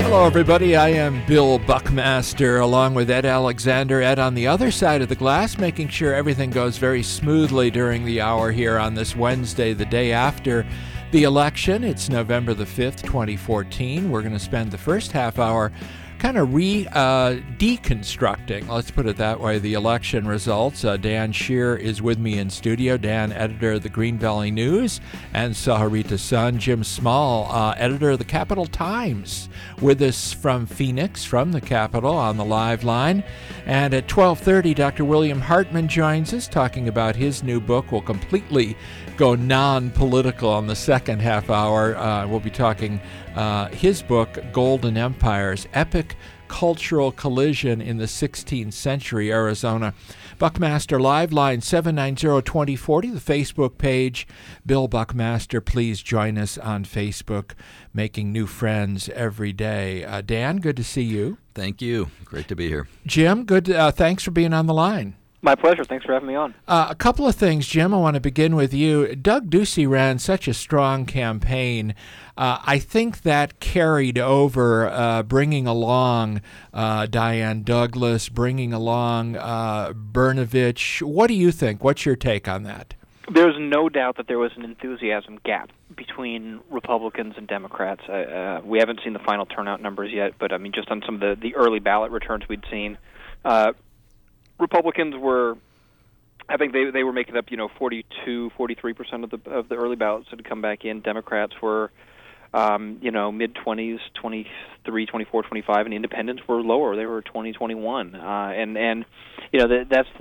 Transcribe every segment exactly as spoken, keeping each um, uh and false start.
Hello, everybody. I am Bill Buckmaster, along with Ed Alexander. Ed on the other side of the glass, making sure everything goes very smoothly during the hour here on this Wednesday, the day after the election. It's November the fifth, twenty fourteen. We're going to spend the first half hour kind of re uh, deconstructing, let's put it that way, the election results. Uh, Dan Shear is with me in studio. Dan, editor of the Green Valley News, and Saharita's son, Jim Small, uh, editor of the Capital Times, with us from Phoenix, from the Capitol, on the live line. And at twelve thirty, Doctor William Hartman joins us, talking about his new book. We'll completely go non-political on the second half hour. Uh, we'll be talking uh, his book, Golden Empires, Epic Cultural Collision in the sixteenth Century Arizona. Buckmaster Live, line seven nine zero, two zero four zero, the Facebook page. Bill Buckmaster, please join us on Facebook, making new friends every day. Uh, Dan, good to see you. Thank you. Great to be here. Jim, good. Uh, thanks for being on the line. My pleasure. Thanks for having me on. Uh, a couple of things, Jim. I want to begin with you. Doug Ducey ran such a strong campaign. Uh, I think that carried over, uh, bringing along uh, Diane Douglas, bringing along uh, Brnovich. What do you think? What's your take on that? There's no doubt that there was an enthusiasm gap between Republicans and Democrats. Uh, uh, we haven't seen the final turnout numbers yet, but I mean, just on some of the, the early ballot returns we'd seen, uh, Republicans were, I think they they were making up, you know, forty-two, forty-three percent of the of the early ballots that had come back in. Democrats were, um, you know, mid-twenties, twenty-three, twenty-four, twenty-five, and independents were lower. They were twenty, twenty-one. Uh, and, and, you know, that, that's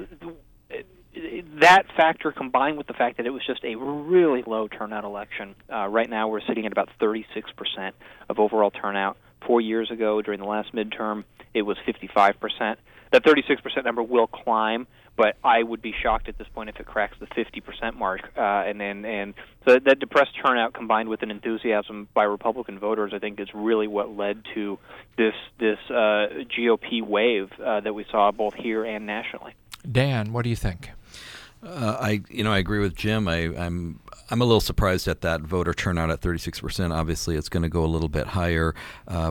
that factor combined with the fact that it was just a really low turnout election. Uh, right now we're sitting at about thirty-six percent of overall turnout. Four years ago, during the last midterm, it was fifty-five percent. That thirty-six percent number will climb, but I would be shocked at this point if it cracks the fifty percent mark. Uh, and, and, and so that depressed turnout combined with an enthusiasm by Republican voters, I think, is really what led to this this uh, G O P wave uh, that we saw both here and nationally. Dan, what do you think? Uh, I, you know, I agree with Jim. I, I'm, I'm a little surprised at that voter turnout at thirty-six percent. Obviously, it's going to go a little bit higher. Uh,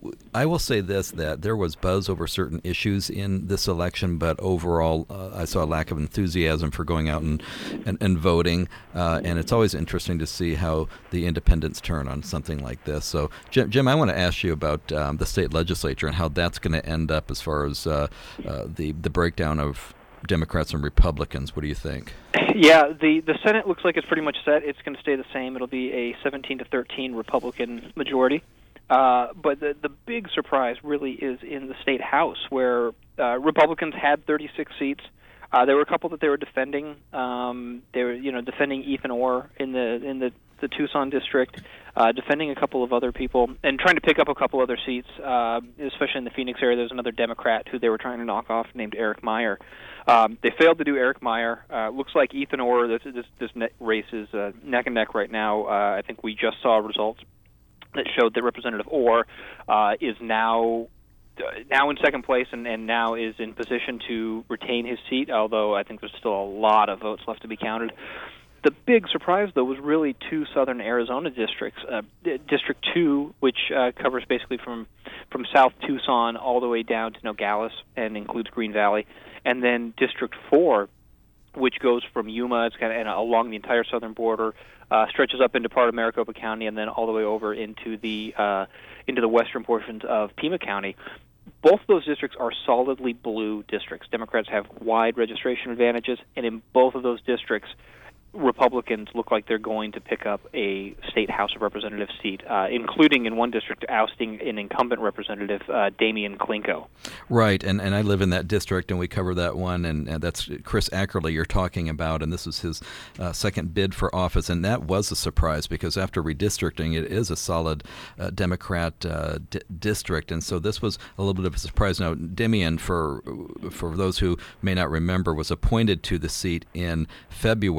I will say this: that there was buzz over certain issues in this election, but overall, uh, I saw a lack of enthusiasm for going out and and, and voting. Uh, and it's always interesting to see how the independents turn on something like this. So, Jim, Jim I want to ask you about um, the state legislature and how that's going to end up as far as uh, uh, the the breakdown of Democrats and Republicans. What do you think? Yeah, the, the Senate looks like it's pretty much set. It's going to stay the same. It'll be a seventeen to thirteen Republican majority. Uh, but the the big surprise really is in the state House, where uh, Republicans had thirty-six seats. Uh, there were a couple that they were defending. Um, they were, you know, defending Ethan Orr in the in the, the Tucson district, uh, defending a couple of other people, and trying to pick up a couple other seats, uh, especially in the Phoenix area. There's another Democrat who they were trying to knock off named Eric Meyer. Um, they failed to do Eric Meyer. Uh, looks like Ethan Orr, this, this, this race is uh, neck and neck right now. Uh, I think we just saw results that showed that Representative Orr uh, is now uh, now in second place and, and now is in position to retain his seat, although I think there's still a lot of votes left to be counted. The big surprise, though, was really two southern Arizona districts. Uh, District two, which uh, covers basically from, from South Tucson all the way down to Nogales and includes Green Valley, and then District four, which goes from Yuma, it's kind of and along the entire southern border, uh, stretches up into part of Maricopa County, and then all the way over into the uh, into the western portions of Pima County. Both of those districts are solidly blue districts. Democrats have wide registration advantages, and in both of those districts, Republicans look like they're going to pick up a state House of Representatives seat, uh, including in one district ousting an incumbent representative, uh, Damian Klinko. Right, and, and I live in that district, and we cover that one, and, and that's Chris Ackerley you're talking about, and this is his uh, second bid for office, and that was a surprise because after redistricting, it is a solid uh, Democrat uh, d- district, and so this was a little bit of a surprise. Now, Damian, for for those who may not remember, was appointed to the seat in February by the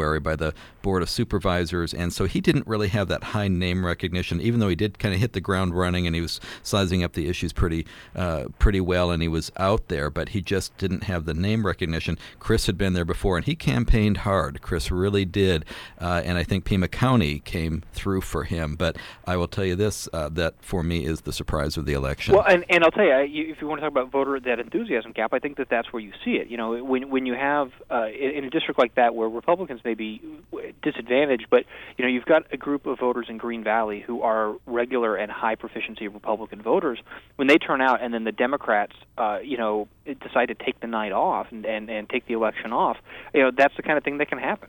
the Board of Supervisors, and so he didn't really have that high name recognition, even though he did kind of hit the ground running and he was sizing up the issues pretty uh, pretty well, and he was out there, but he just didn't have the name recognition. Chris had been there before, and he campaigned hard. Chris really did, uh, and I think Pima County came through for him. But I will tell you this, uh, that for me is the surprise of the election. Well, and, and I'll tell you, you, if you want to talk about voter that enthusiasm gap, I think that that's where you see it. You know, when when you have uh, in, in a district like that where Republicans may be disadvantaged, but you know you've got a group of voters in Green Valley who are regular and high proficiency Republican voters. When they turn out, and then the Democrats, uh, you know, decide to take the night off and, and, and take the election off, you know, that's the kind of thing that can happen.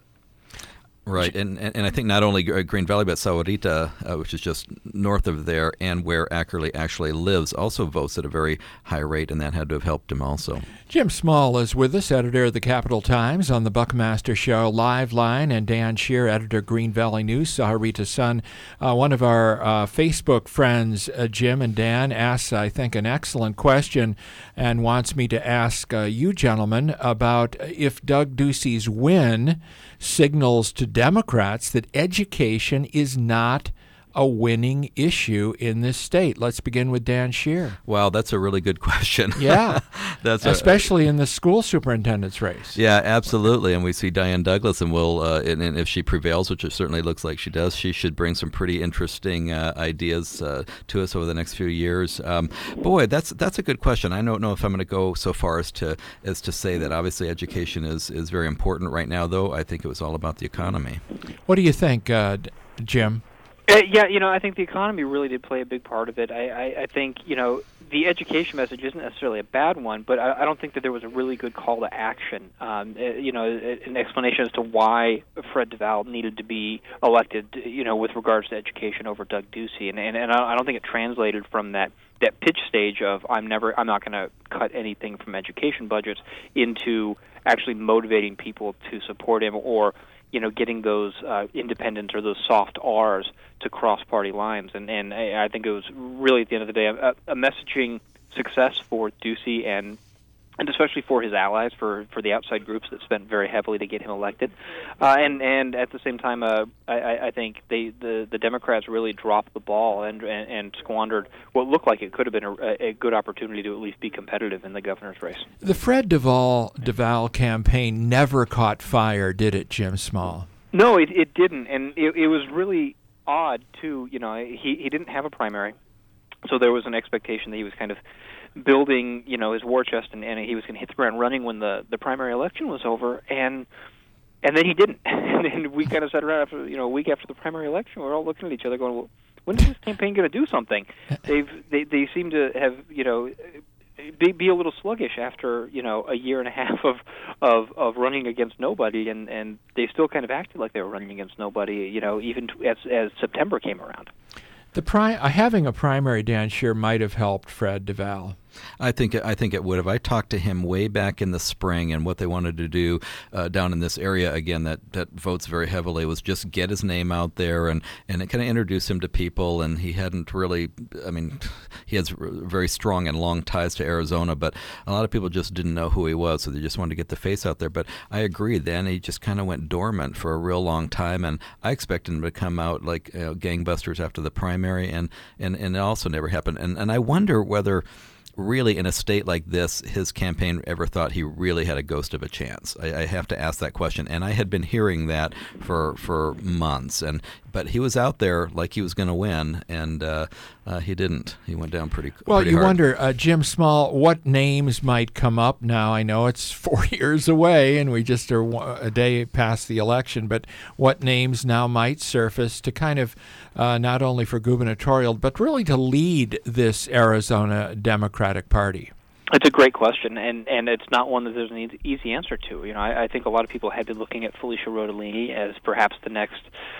Right, and, and and I think not only Green Valley, but Sahuarita, uh, which is just north of there, and where Ackerley actually lives, also votes at a very high rate, and that had to have helped him also. Jim Small is with us, editor of the Capital Times, on the Buckmaster Show Live Line, and Dan Shear, editor Green Valley News, Sahuarita Sun. Uh, one of our uh, Facebook friends, uh, Jim and Dan, asks, I think, an excellent question and wants me to ask uh, you gentlemen about if Doug Ducey's win signals to Democrats that education is not a winning issue in this state. Let's begin with Dan Shear. Wow, that's a really good question. Yeah, that's especially a, in the school superintendent's race. Yeah, absolutely. And we see Diane Douglas, and will, uh, and, and if she prevails, which it certainly looks like she does, she should bring some pretty interesting uh, ideas uh, to us over the next few years. Um, boy, that's that's a good question. I don't know if I'm going to go so far as to as to say that. Obviously, education is is very important right now, though. I think it was all about the economy. What do you think, uh, Jim? Uh, yeah, you know, I think the economy really did play a big part of it. I, I, I think, you know, the education message isn't necessarily a bad one, but I, I don't think that there was a really good call to action. Um, uh, you know, an explanation as to why Fred Deval needed to be elected, you know, with regards to education over Doug Ducey, and and, and I don't think it translated from that. that pitch stage of I'm never I'm not going to cut anything from education budgets into actually motivating people to support him, or you know getting those uh, independents or those soft R's to cross party lines. And and I, I think it was really at the end of the day a, a messaging success for Ducey and and especially for his allies, for, for the outside groups that spent very heavily to get him elected. Uh, and, and at the same time, uh, I, I think they, the, the Democrats really dropped the ball and, and, and squandered what looked like it could have been a, a good opportunity to at least be competitive in the governor's race. The Fred Deval, Deval campaign never caught fire, did it, Jim Small? No, it, it didn't. And it, it was really odd, too. You know, he, he didn't have a primary, so there was an expectation that he was kind of building, you know, his war chest, and, and he was going to hit the ground running when the, the primary election was over, and and then he didn't. And we kind of sat around after, you know, a week after the primary election, we we're all looking at each other, going, "Well, when is this campaign going to do something?" They've they they seem to have, you know, be, be a little sluggish after, you know, a year and a half of of, of running against nobody, and, and they still kind of acted like they were running against nobody, you know, even t- as as September came around. The pri- uh, having a primary, Dan Shear, might have helped Fred Deval. I think I think it would have. I talked to him way back in the spring, and what they wanted to do uh, down in this area, again, that, that votes very heavily, was just get his name out there and, and kind of introduce him to people. And he hadn't really, I mean, he has very strong and long ties to Arizona, but a lot of people just didn't know who he was, so they just wanted to get the face out there. But I agree, then he just kind of went dormant for a real long time, and I expected him to come out like you know, gangbusters after the primary, and, and, and it also never happened. And, and I wonder whether really in a state like this, his campaign ever thought he really had a ghost of a chance. I, I have to ask that question, and I had been hearing that for for months. And but he was out there like he was going to win, and uh, uh, he didn't. He went down pretty. Well, pretty you hard. wonder, uh, Jim Small, what names might come up now? I know it's four years away, and we just are a day past the election. But what names now might surface to kind of uh, not only for gubernatorial, but really to lead this Arizona Democratic Party? It's a great question, and, and it's not one that there's an easy answer to. You know, I, I think a lot of people had been looking at Felicia Rodolini as perhaps the next,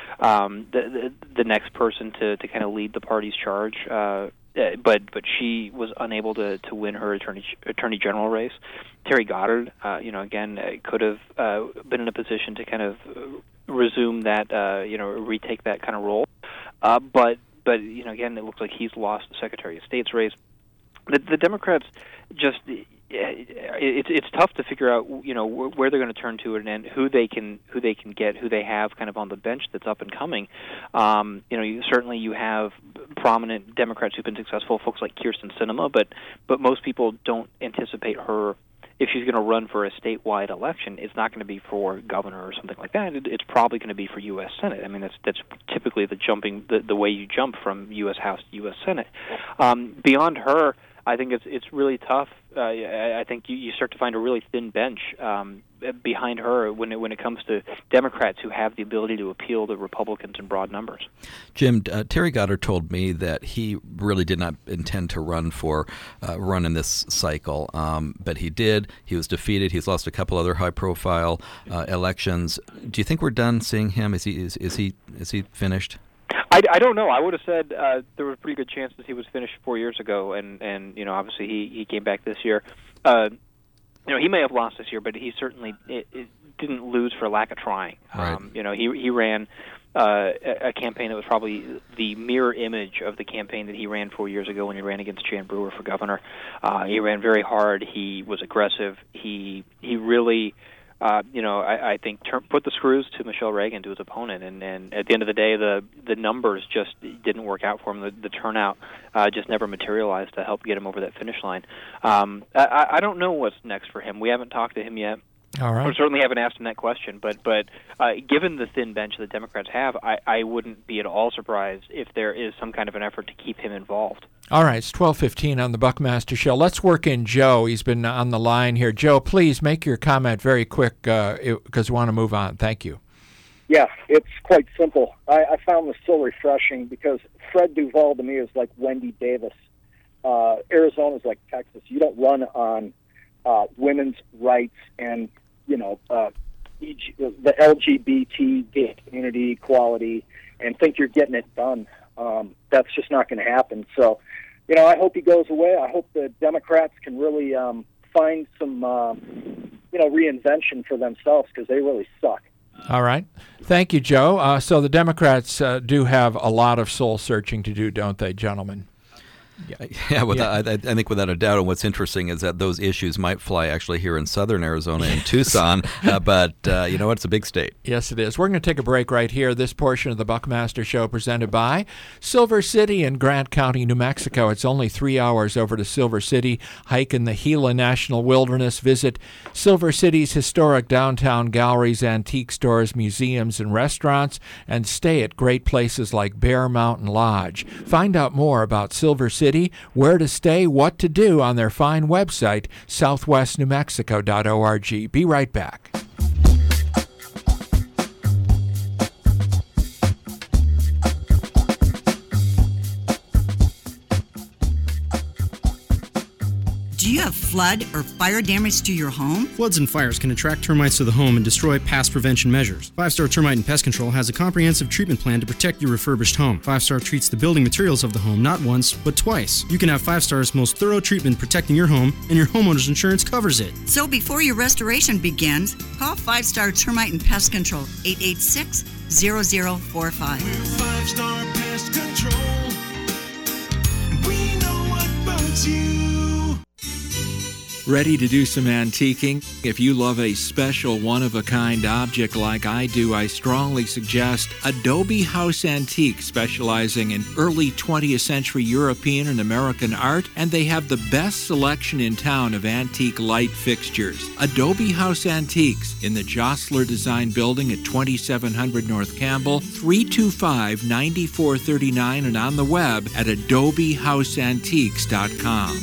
um, the, the the next person to, to kind of lead the party's charge. Uh, but but she was unable to, to win her attorney attorney general race. Terry Goddard, uh, you know, again could have uh, been in a position to kind of resume that, uh, you know, retake that kind of role. Uh, but but you know, again, it looks like he's lost the Secretary of State's race. The, the Democrats just, it's it's tough to figure out, you know, where they're going to turn to and, and who they can who they can get, who they have kind of on the bench that's up and coming. Um, you know, you, certainly you have prominent Democrats who've been successful, folks like Kyrsten Sinema, but but most people don't anticipate her. If she's going to run for a statewide election, it's not going to be for governor or something like that. It, it's probably going to be for U S Senate. I mean, that's that's typically the jumping the, the way you jump from U S House to U S Senate. Um, beyond her, I think it's it's really tough. Uh, I, I think you, you start to find a really thin bench um, behind her when it, when it comes to Democrats who have the ability to appeal to Republicans in broad numbers. Jim, uh, Terry Goddard told me that he really did not intend to run for uh, run in this cycle, um, but he did. He was defeated. He's lost a couple other high-profile uh, elections. Do you think we're done seeing him? Is he is, is he is he finished? I, I don't know. I would have said uh, there were a pretty good chances he was finished four years ago, and, and you know, obviously he, he came back this year. Uh, you know, he may have lost this year, but he certainly it, it didn't lose for lack of trying. Right. Um, you know, he he ran uh, a, a campaign that was probably the mirror image of the campaign that he ran four years ago when he ran against Jan Brewer for governor. Uh, he ran very hard. He was aggressive. He he really. Uh, you know, I, I think ter- put the screws to Michelle Reagan, to his opponent, and, and at the end of the day, the the numbers just didn't work out for him. The, the turnout uh, just never materialized to help get him over that finish line. Um, I, I don't know what's next for him. We haven't talked to him yet. All right. We certainly haven't asked him that question, but but uh, given the thin bench the Democrats have, I, I wouldn't be at all surprised if there is some kind of an effort to keep him involved. All right, it's twelve fifteen on the Buckmaster Show. Let's work in Joe. He's been on the line here. Joe, please make your comment very quick because uh, we want to move on. Thank you. Yeah, it's quite simple. I, I found this so refreshing because Fred Duvall to me is like Wendy Davis. Uh, Arizona's like Texas. You don't run on uh, women's rights and you know, uh, the L G B T gay community equality and think you're getting it done. Um, that's just not going to happen. So, you know, I hope he goes away. I hope the Democrats can really um, find some, uh, you know, reinvention for themselves because they really suck. All right. Thank you, Joe. Uh, so the Democrats uh, do have a lot of soul searching to do, don't they, gentlemen? Yeah, yeah, without, yeah. I, I think without a doubt. And what's interesting is that those issues might fly actually here in southern Arizona in Tucson, uh, but uh, you know what? It's a big state. Yes, it is. We're going to take a break right here. This portion of the Buckmaster Show presented by Silver City in Grant County, New Mexico. It's only three hours over to Silver City. Hike in the Gila National Wilderness. Visit Silver City's historic downtown galleries, antique stores, museums, and restaurants, and stay at great places like Bear Mountain Lodge. Find out more about Silver City, where to stay, what to do on their fine website, southwest new mexico dot org. Be right back. Do you have flood or fire damage to your home? Floods and fires can attract termites to the home and destroy past prevention measures. Five Star Termite and Pest Control has a comprehensive treatment plan to protect your refurbished home. Five Star treats the building materials of the home not once, but twice. You can have Five Star's most thorough treatment protecting your home, and your homeowner's insurance covers it. So before your restoration begins, call Five Star Termite and Pest Control, eight eight six, zero zero four five. We're Five Star Pest Control. We know what bugs you. Ready to do some antiquing? If you love a special one-of-a-kind object like I do, I strongly suggest Adobe House Antique, specializing in early twentieth century European and American art, and they have the best selection in town of antique light fixtures. Adobe House Antiques in the Jostler Design Building at twenty-seven hundred North Campbell, three two five, nine four three nine, and on the web at adobe house antiques dot com.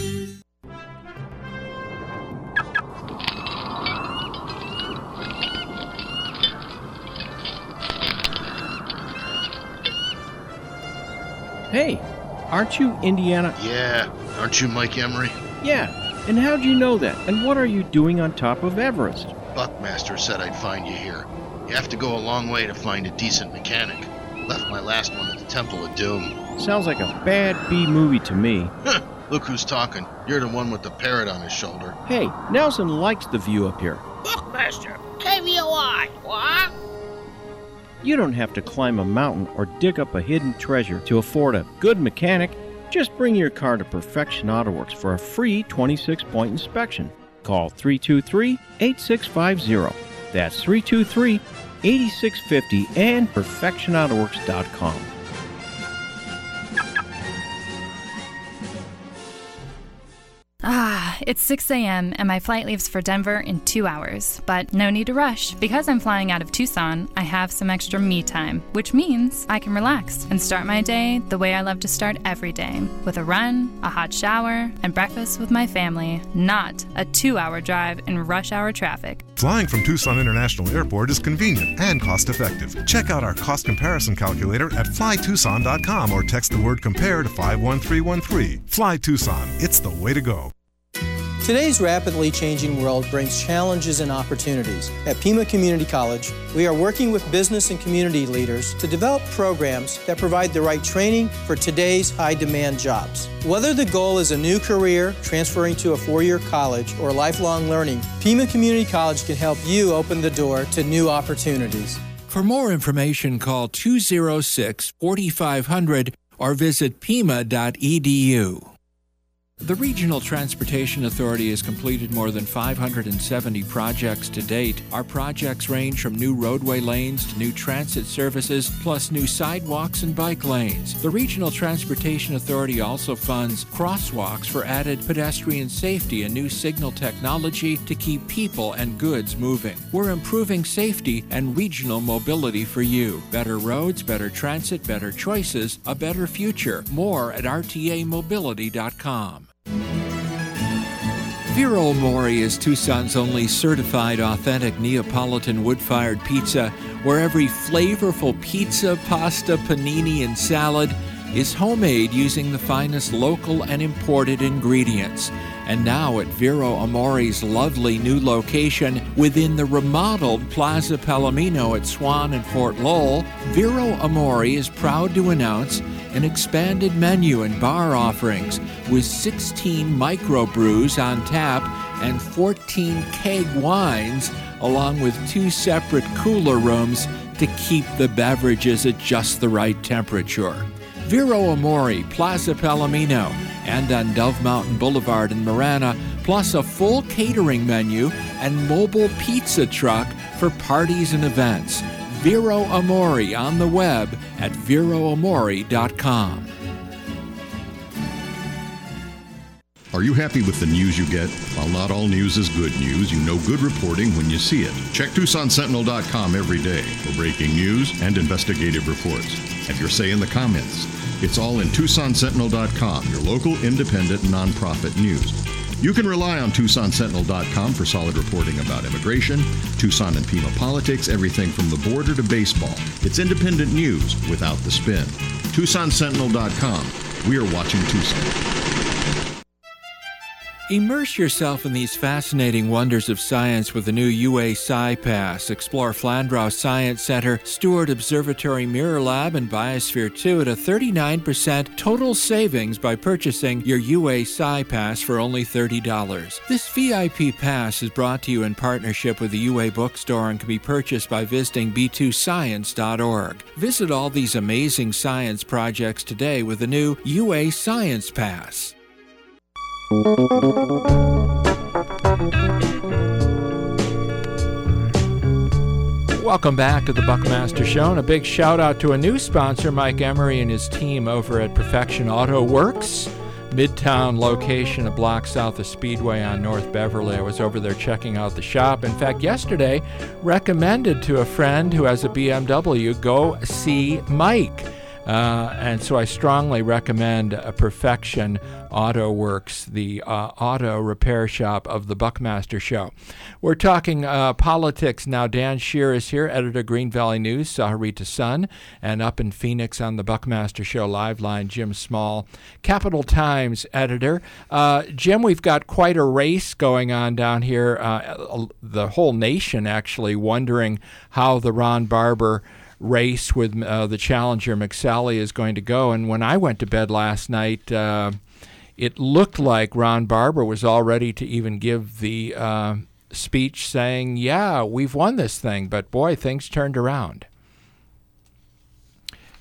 Hey, aren't you Indiana? Yeah, aren't you Mike Emery? Yeah, and how'd you know that? And what are you doing on top of Everest? Buckmaster said I'd find you here. You have to go a long way to find a decent mechanic. Left my last one at the Temple of Doom. Sounds like a bad B-movie to me. Look who's talking. You're the one with the parrot on his shoulder. Hey, Nelson likes the view up here. Buckmaster, K V O I, what? You don't have to climb a mountain or dig up a hidden treasure to afford a good mechanic. Just bring your car to Perfection Auto Works for a free twenty-six point inspection. Call three two three, eight six five zero. That's three two three, eight six five zero and perfection auto works dot com. Ah, it's six a.m. and my flight leaves for Denver in two hours. But no need to rush. Because I'm flying out of Tucson, I have some extra me time, which means I can relax and start my day the way I love to start every day, with a run, a hot shower, and breakfast with my family, not a two-hour drive in rush hour traffic. Flying from Tucson International Airport is convenient and cost-effective. Check out our cost comparison calculator at fly tucson dot com or text the word COMPARE to five one three one three. Fly Tucson. It's the way to go. Today's rapidly changing world brings challenges and opportunities. At Pima Community College, we are working with business and community leaders to develop programs that provide the right training for today's high-demand jobs. Whether the goal is a new career, transferring to a four-year college, or lifelong learning, Pima Community College can help you open the door to new opportunities. For more information, call two oh six, four five zero zero or visit pima dot e d u. The Regional Transportation Authority has completed more than five hundred seventy projects to date. Our projects range from new roadway lanes to new transit services, plus new sidewalks and bike lanes. The Regional Transportation Authority also funds crosswalks for added pedestrian safety and new signal technology to keep people and goods moving. We're improving safety and regional mobility for you. Better roads, better transit, better choices, a better future. More at r t a mobility dot com. Vero Amore is Tucson's only certified authentic Neapolitan wood-fired pizza, where every flavorful pizza, pasta, panini, and salad is homemade using the finest local and imported ingredients. And now at Vero Amore's lovely new location within the remodeled Plaza Palomino at Swan and Fort Lowell, Vero Amore is proud to announce an expanded menu and bar offerings with sixteen microbrews on tap and fourteen keg wines, along with two separate cooler rooms to keep the beverages at just the right temperature. Vero Amore, Plaza Palomino, and on Dove Mountain Boulevard in Marana, plus a full catering menu and mobile pizza truck for parties and events. Vero Amore on the web at vero amore dot com. Are you happy with the news you get? While not all news is good news, you know good reporting when you see it. Check Tucson Sentinel dot com every day for breaking news and investigative reports. Have your say in the comments. It's all in Tucson Sentinel dot com, your local independent nonprofit news. You can rely on Tucson Sentinel dot com for solid reporting about immigration, Tucson and Pima politics, everything from the border to baseball. It's independent news without the spin. Tucson Sentinel dot com. We are watching Tucson. Immerse yourself in these fascinating wonders of science with the new U A SciPass. Explore Flandreau Science Center, Stewart Observatory Mirror Lab, and Biosphere two at a thirty-nine percent total savings by purchasing your U A SciPass for only thirty dollars. This V I P pass is brought to you in partnership with the U A Bookstore and can be purchased by visiting b two science dot org. Visit all these amazing science projects today with the new U A Science Pass. Welcome back to the Buckmaster Show, and a big shout out to a new sponsor, Mike Emery and his team over at Perfection Auto Works, Midtown location, a block south of Speedway on North Beverly. I was over there checking out the shop. In fact, yesterday, recommended to a friend who has a B M W, go see Mike. Uh, and so I strongly recommend uh, Perfection Auto Works, the uh, auto repair shop of the Buckmaster Show. We're talking uh, politics now. Dan Shear is here, editor Green Valley News, Saharita Sun, and up in Phoenix on the Buckmaster Show live line, Jim Small, Capital Times editor. Uh, Jim, we've got quite a race going on down here. Uh, the whole nation actually wondering how the Ron Barber race with uh, the challenger McSally is going to go. And when I went to bed last night, uh, it looked like Ron Barber was all ready to even give the uh, speech saying, yeah, we've won this thing. But boy, things turned around.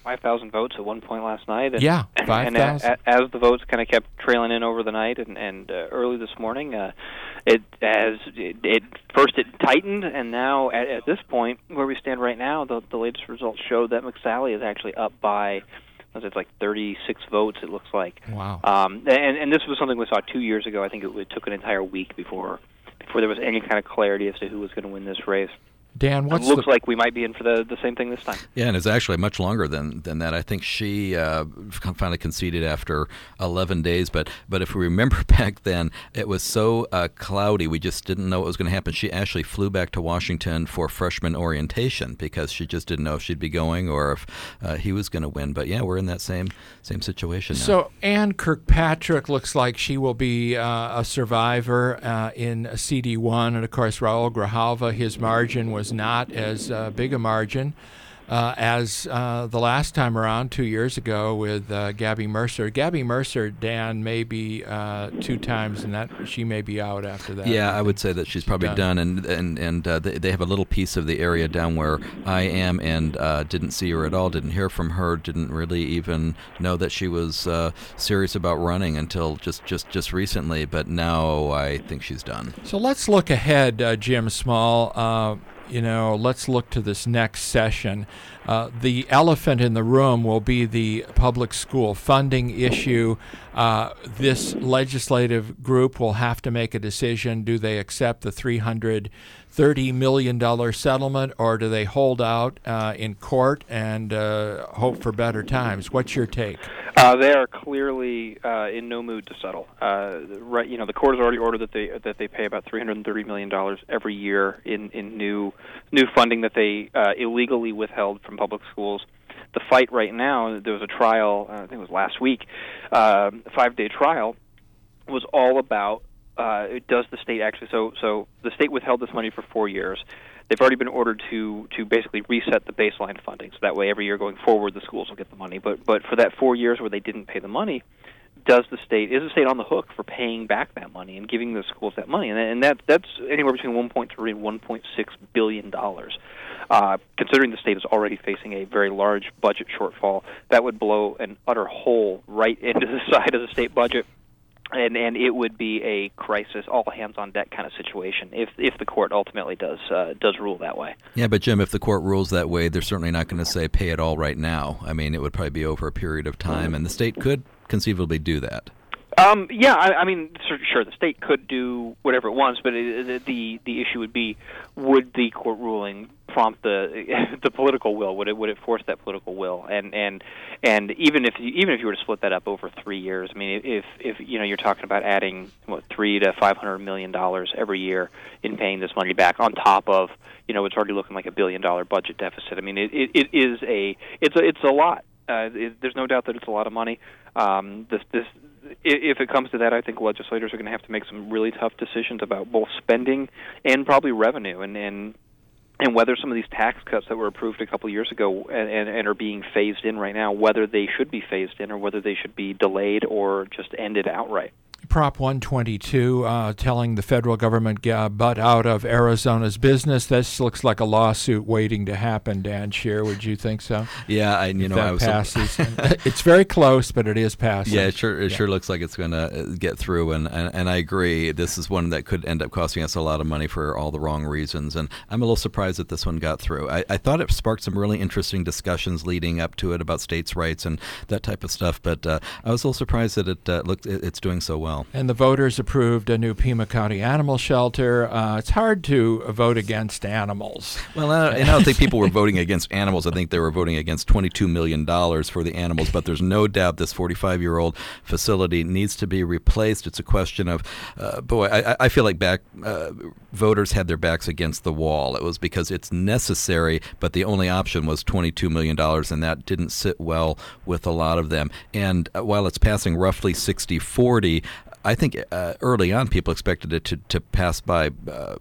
five thousand votes at one point last night. And, yeah, five thousand. And as the votes kind of kept trailing in over the night and, and uh, early this morning, uh, it as it, it first it tightened, and now at, at this point where we stand right now, the, the latest results show that McSally is actually up by, it's like thirty-six votes, it looks like. Wow. Um, and, and this was something we saw two years ago. I think it, it took an entire week before before there was any kind of clarity as to who was going to win this race. Dan, what's it looks the... like we might be in for the, the same thing this time. Yeah, and it's actually much longer than, than that. I think she uh, finally conceded after eleven days. But but if we remember back then, it was so uh, cloudy, we just didn't know what was going to happen. She actually flew back to Washington for freshman orientation because she just didn't know if she'd be going or if uh, he was going to win. But yeah, we're in that same same situation now. So Ann Kirkpatrick looks like she will be uh, a survivor uh, in C D one. And, of course, Raul Grijalva, his margin was not as uh, big a margin uh, as uh, the last time around two years ago with uh, Gabby Mercer. Gabby Mercer, Dan, may be uh, two times, and that she may be out after that. Yeah, I would say that she's probably done, done and and and uh, they, they have a little piece of the area down where I am, and uh, didn't see her at all, didn't hear from her, didn't really even know that she was uh, serious about running until just, just, just recently, but now I think she's done. So let's look ahead, uh, Jim Small. Uh, You know, let's look to this next session. Uh, the elephant in the room will be the public school funding issue. Uh, this legislative group will have to make a decision. Do they accept the three hundred thirty million dollars settlement, or do they hold out uh, in court and uh, hope for better times? What's your take? Uh, they are clearly uh, in no mood to settle. Uh, right, you know, the court has already ordered that they that they pay about three hundred thirty million dollars every year in, in new new funding that they uh, illegally withheld from public schools. The fight right now, there was a trial, uh, I think it was last week, uh, a five-day trial, was all about uh, does the state actually, so so the state withheld this money for four years. They've already been ordered to to basically reset the baseline funding, so that way every year going forward the schools will get the money. But but for that four years where they didn't pay the money, does the state is the state on the hook for paying back that money and giving the schools that money? And and that that's anywhere between one point three and one point six billion dollars. Uh, considering the state is already facing a very large budget shortfall, that would blow an utter hole right into the side of the state budget. And and it would be a crisis, all hands on deck kind of situation if if the court ultimately does uh, does rule that way. Yeah, but Jim, if the court rules that way, they're certainly not going to say pay it all right now. I mean, it would probably be over a period of time, and the state could conceivably do that. Um, yeah, I, I mean, sure, the state could do whatever it wants, but it, the the issue would be, would the court ruling prompt the the political will? Would it would it force that political will? And and and even if you, even if you were to split that up over three years, I mean, if if you know you're talking about adding what three to five hundred million dollars every year in paying this money back on top of you know it's already looking like a billion dollar budget deficit. I mean, it it, it is a it's a it's a lot. Uh, it, there's no doubt that it's a lot of money. Um, this this. If it comes to that, I think legislators are going to have to make some really tough decisions about both spending and probably revenue, and and, and whether some of these tax cuts that were approved a couple of years ago and, and, and are being phased in right now, whether they should be phased in or whether they should be delayed or just ended outright. Prop one twenty-two uh, telling the federal government uh, butt out of Arizona's business. This looks like a lawsuit waiting to happen, Dan Scheer. Would you think so? Yeah, I, you if know, that I was passes. It's very close, but it is passing. Yeah, it sure it yeah. sure looks like it's going to get through, and, and and I agree. This is one that could end up costing us a lot of money for all the wrong reasons, and I'm a little surprised that this one got through. I, I thought it sparked some really interesting discussions leading up to it about states' rights and that type of stuff, but uh, I was a little surprised that it uh, looked it, it's doing so well. And the voters approved a new Pima County animal shelter. Uh, it's hard to vote against animals. Well, I, and I don't think people were voting against animals. I think they were voting against twenty-two million dollars for the animals. But there's no doubt this forty-five-year-old facility needs to be replaced. It's a question of, uh, boy, I, I feel like back uh, voters had their backs against the wall. It was because it's necessary, but the only option was twenty-two million dollars, and that didn't sit well with a lot of them. And uh, while it's passing roughly sixty forty, I think uh, early on people expected it to, to pass by uh,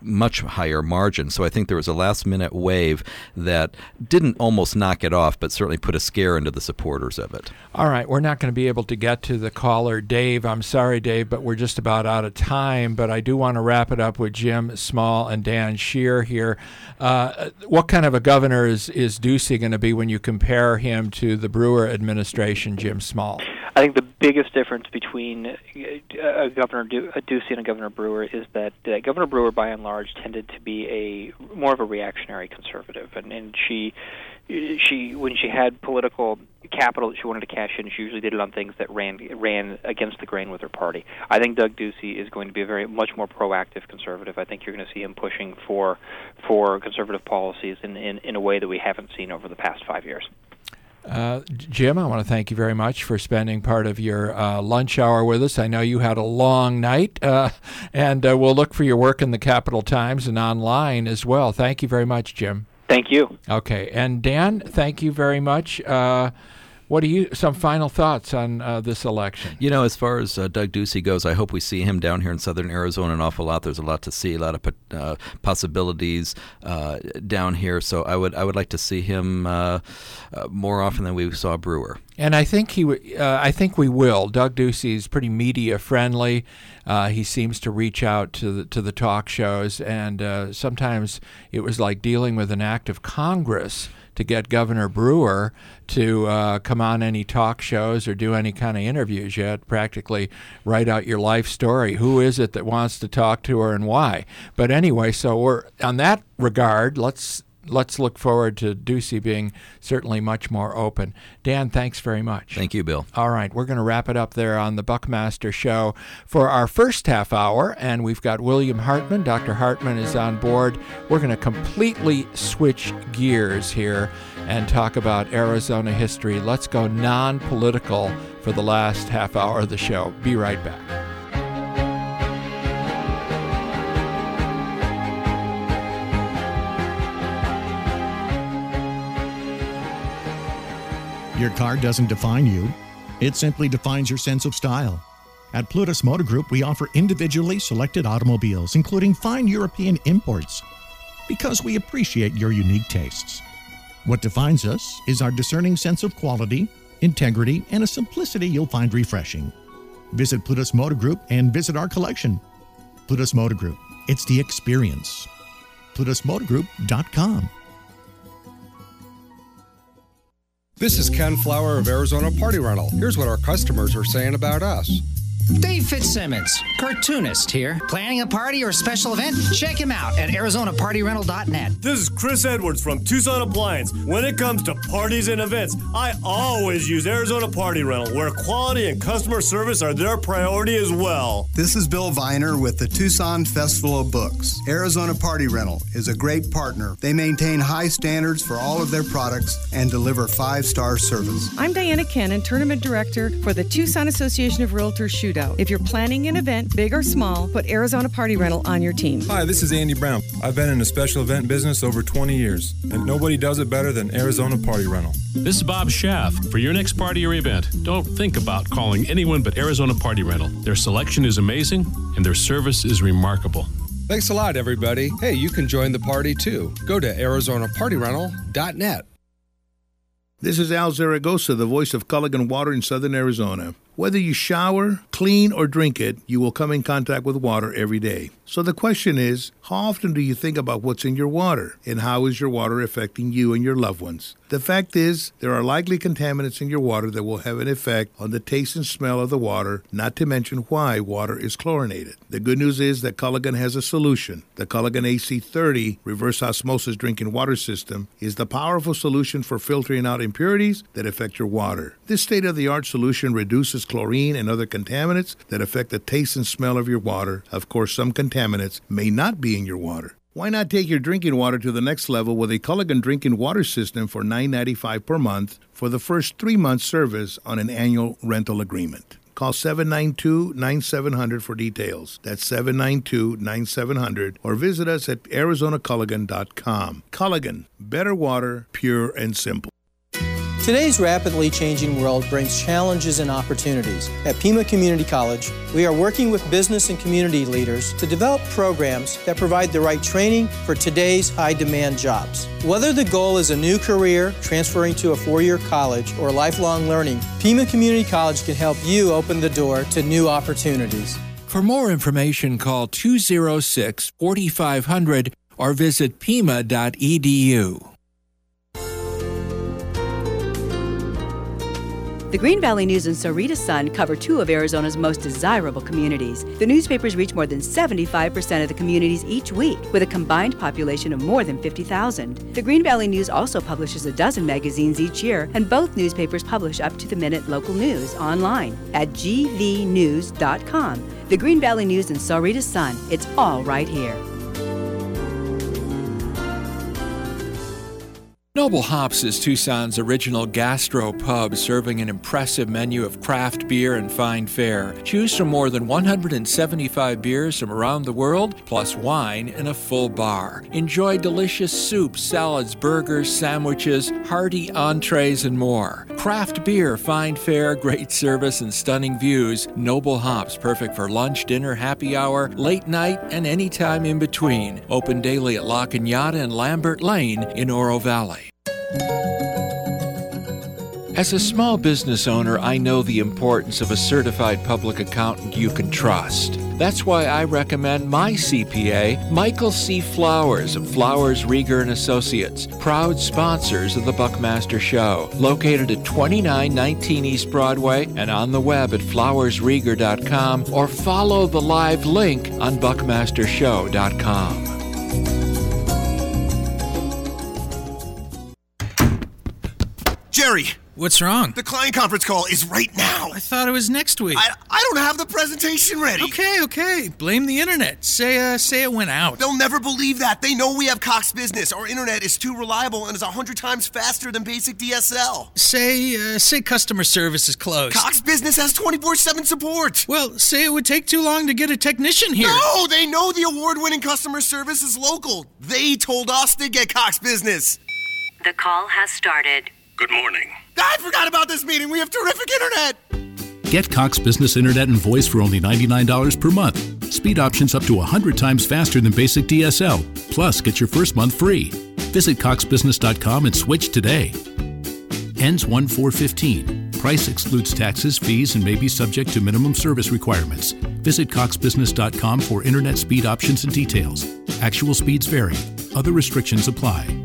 much higher margin. So I think there was a last-minute wave that didn't almost knock it off, but certainly put a scare into the supporters of it. All right, we're not going to be able to get to the caller, Dave. I'm sorry, Dave, but we're just about out of time. But I do want to wrap it up with Jim Small and Dan Scheer here. Uh, what kind of a governor is, is Ducey going to be when you compare him to the Brewer administration, Jim Small? I think the biggest difference between a Governor du- a Ducey and a Governor Brewer is that uh, Governor Brewer, by and large, tended to be a more of a reactionary conservative, and, and she, she when she had political capital that she wanted to cash in, she usually did it on things that ran ran against the grain with her party. I think Doug Ducey is going to be a very much more proactive conservative. I think you're going to see him pushing for for conservative policies in, in, in a way that we haven't seen over the past five years. Uh, Jim, I want to thank you very much for spending part of your uh, lunch hour with us. I know you had a long night, uh, and uh, we'll look for your work in the Capital Times and online as well. Thank you very much, Jim. Thank you. Okay, and Dan, thank you very much. Uh, what do you? Some final thoughts on uh, this election? You know, as far as uh, Doug Ducey goes, I hope we see him down here in southern Arizona an awful lot. There's a lot to see, a lot of uh, possibilities uh, down here. So I would I would like to see him uh, uh, more often than we saw Brewer. And I think he, w- uh, I think we will. Doug Ducey is pretty media friendly. Uh, he seems to reach out to the to the talk shows, and uh, sometimes it was like dealing with an act of Congress to get Governor Brewer to uh, come on any talk shows or do any kind of interviews. You had to practically write out your life story. Who is it that wants to talk to her and why? But anyway, so we're on that regard. Let's. Let's look forward to Ducey being certainly much more open. Dan, thanks very much. Thank you, Bill. All right, we're going to wrap it up there on the Buckmaster Show for our first half hour, and we've got William Hartman. Doctor Hartman is on board. We're going to completely switch gears here and talk about Arizona history. Let's go non-political for the last half hour of the show. Be right back. Your car doesn't define you. It simply defines your sense of style. At Plutus Motor Group, we offer individually selected automobiles, including fine European imports, because we appreciate your unique tastes. What defines us is our discerning sense of quality, integrity, and a simplicity you'll find refreshing. Visit Plutus Motor Group and visit our collection. Plutus Motor Group. It's the experience. Plutus Motor Group dot com. This is Ken Flower of Arizona Party Rental. Here's what our customers are saying about us. Dave Fitzsimmons, cartoonist here. Planning a party or special event? Check him out at Arizona Party Rental dot net. This is Chris Edwards from Tucson Appliance. When it comes to parties and events, I always use Arizona Party Rental, where quality and customer service are their priority as well. This is Bill Viner with the Tucson Festival of Books. Arizona Party Rental is a great partner. They maintain high standards for all of their products and deliver five-star service. I'm Diana Cannon, Tournament Director for the Tucson Association of Realtors Shootout. If you're planning an event, big or small, put Arizona Party Rental on your team. Hi, this is Andy Brown. I've been in the special event business over twenty years, and nobody does it better than Arizona Party Rental. This is Bob Schaff. For your next party or event, don't think about calling anyone but Arizona Party Rental. Their selection is amazing, and their service is remarkable. Thanks a lot, everybody. Hey, you can join the party, too. Go to Arizona Party Rental dot net. This is Al Zaragoza, the voice of Culligan Water in southern Arizona. Whether you shower, clean, or drink it, you will come in contact with water every day. So the question is, how often do you think about what's in your water? And how is your water affecting you and your loved ones? The fact is, there are likely contaminants in your water that will have an effect on the taste and smell of the water, not to mention why water is chlorinated. The good news is that Culligan has a solution. The Culligan A C thirty reverse osmosis drinking water system is the powerful solution for filtering out impurities that affect your water. This state-of-the-art solution reduces chlorine and other contaminants that affect the taste and smell of your water. Of course, some contaminants may not be in your water. Why not take your drinking water to the next level with a Culligan drinking water system for nine dollars and ninety-five cents per month for the first three months service on an annual rental agreement? Call seven nine two, nine seven zero zero for details. That's seven nine two, nine seven zero zero, or visit us at Arizona Culligan dot com. Culligan, better water, pure and simple. Today's rapidly changing world brings challenges and opportunities. At Pima Community College, we are working with business and community leaders to develop programs that provide the right training for today's high-demand jobs. Whether the goal is a new career, transferring to a four-year college, or lifelong learning, Pima Community College can help you open the door to new opportunities. For more information, call two oh six, four five zero zero or visit pima dot e d u. The Green Valley News and Sarita Sun cover two of Arizona's most desirable communities. The newspapers reach more than seventy-five percent of the communities each week, with a combined population of more than fifty thousand. The Green Valley News also publishes a dozen magazines each year, and both newspapers publish up-to-the-minute local news online at g v news dot com. The Green Valley News and Sarita Sun, it's all right here. Noble Hops is Tucson's original gastro pub, serving an impressive menu of craft beer and fine fare. Choose from more than one hundred seventy-five beers from around the world, plus wine and a full bar. Enjoy delicious soups, salads, burgers, sandwiches, hearty entrees, and more. Craft beer, fine fare, great service, and stunning views. Noble Hops, perfect for lunch, dinner, happy hour, late night, and any time in between. Open daily at La Cañada and Lambert Lane in Oro Valley. As a small business owner, I know the importance of a certified public accountant you can trust. That's why I recommend my C P A, Michael C. Flowers of Flowers, Rieger and Associates, proud sponsors of the Buckmaster Show, located at twenty-nine nineteen East Broadway and on the web at flowers rieger dot com, or follow the live link on buckmaster show dot com. Jerry! What's wrong? The client conference call is right now. I thought it was next week. I, I don't have the presentation ready. Okay, okay. Blame the internet. Say uh, say it went out. They'll never believe that. They know we have Cox Business. Our internet is too reliable and is one hundred times faster than basic D S L. Say uh, say customer service is closed. Cox Business has twenty-four seven support. Well, say it would take too long to get a technician here. No, they know the award-winning customer service is local. They told us to get Cox Business. The call has started. Good morning. I forgot about this meeting. We have terrific internet. Get Cox Business Internet and Voice for only ninety-nine dollars per month. Speed options up to one hundred times faster than basic D S L. Plus, get your first month free. Visit cox business dot com and switch today. Ends one four fifteen. Price excludes taxes, fees, and may be subject to minimum service requirements. Visit cox business dot com for internet speed options and details. Actual speeds vary. Other restrictions apply.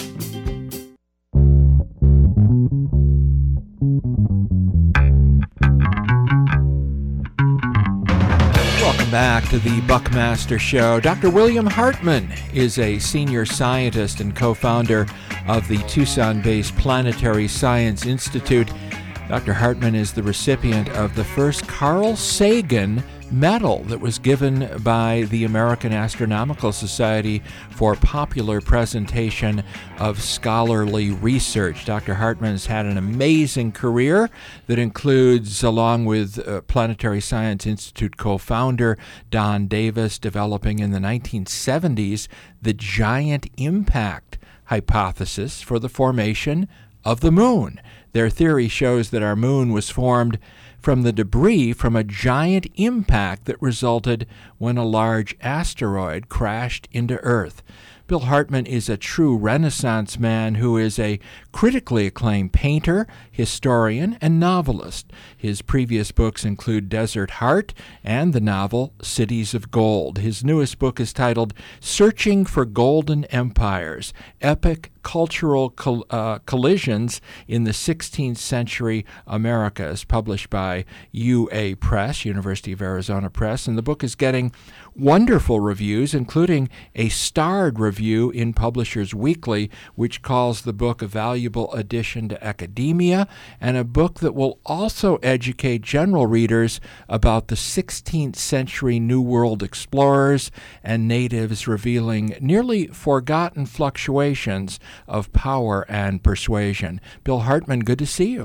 Welcome back to the Buckmaster Show. Doctor William Hartman is a senior scientist and co-founder of the Tucson-based Planetary Science Institute. Doctor Hartman is the recipient of the first Carl Sagan Medal that was given by the American Astronomical Society for popular presentation of scholarly research. Doctor Hartman has had an amazing career that includes, along with uh, Planetary Science Institute co-founder Don Davis, developing in the nineteen seventies the giant impact hypothesis for the formation of the moon. Their theory shows that our moon was formed from the debris from a giant impact that resulted when a large asteroid crashed into Earth. Bill Hartman is a true Renaissance man who is a critically acclaimed painter, historian, and novelist. His previous books include Desert Heart and the novel Cities of Gold. His newest book is titled Searching for Golden Empires, Epic Cultural Coll- uh, Collisions in the sixteenth Century Americas, published by U A Press, University of Arizona Press, and the book is getting wonderful reviews, including a starred review in Publishers Weekly, which calls the book a valuable addition to academia, and a book that will also educate general readers about the sixteenth century New World explorers and natives, revealing nearly forgotten fluctuations of power and persuasion. Bill Hartman, good to see you.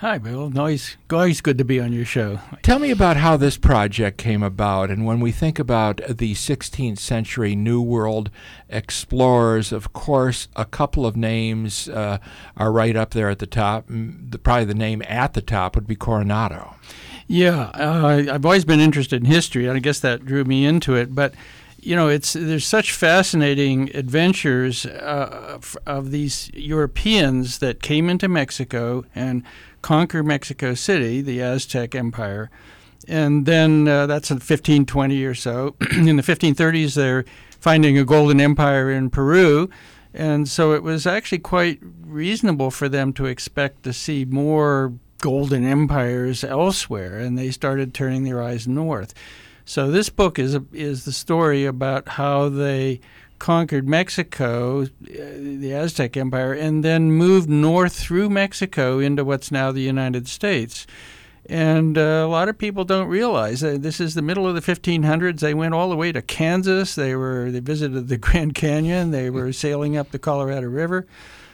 Hi, Bill. Always, always good to be on your show. Tell me about how this project came about. And when we think about the sixteenth century New World explorers, of course, a couple of names uh, are right up there at the top. The, probably the name at the top would be Coronado. Yeah, uh, I've always been interested in history, and I guess that drew me into it. But you know, it's there's such fascinating adventures uh, of these Europeans that came into Mexico and conquered Mexico City, the Aztec Empire, and then uh, that's in fifteen twenty or so. In the fifteen thirties, they're finding a golden empire in Peru, and so it was actually quite reasonable for them to expect to see more golden empires elsewhere, and they started turning their eyes north. So this book is a, is the story about how they conquered Mexico, uh, the Aztec Empire, and then moved north through Mexico into what's now the United States. And uh, a lot of people don't realize that this is the middle of the fifteen hundreds. They went all the way to Kansas. They were they visited the Grand Canyon. They were sailing up the Colorado River.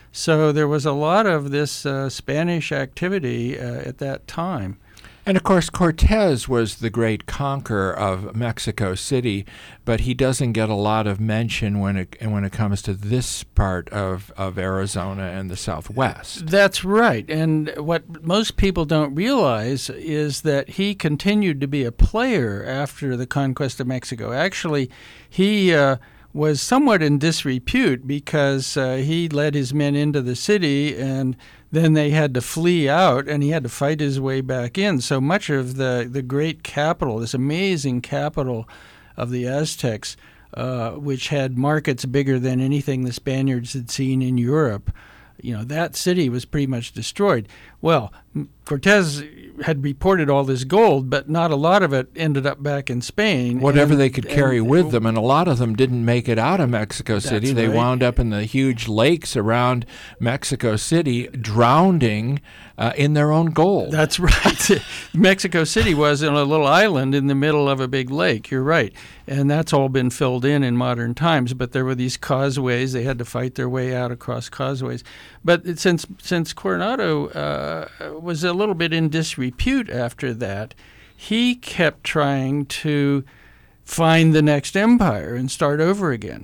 So there was a lot of this uh, Spanish activity uh, at that time. And, of course, Cortez was the great conqueror of Mexico City, but he doesn't get a lot of mention when it when it comes to this part of, of Arizona and the Southwest. That's right. And what most people don't realize is that he continued to be a player after the conquest of Mexico. Actually, he uh, was somewhat in disrepute because uh, he led his men into the city, and then they had to flee out, and he had to fight his way back in. So much of the, the great capital, this amazing capital of the Aztecs, uh, which had markets bigger than anything the Spaniards had seen in Europe, you know, that city was pretty much destroyed. Well, Cortez had reported all this gold, but not a lot of it ended up back in Spain. Whatever and, they could carry and, with them, and a lot of them didn't make it out of Mexico City. They right. wound up in the huge lakes around Mexico City, drowning uh, in their own gold. That's right. Mexico City was on a little island in the middle of a big lake. You're right. And that's all been filled in in modern times. But there were these causeways. They had to fight their way out across causeways. But it, since since Coronado uh, was a little bit in disrepute after that, he kept trying to find the next empire and start over again.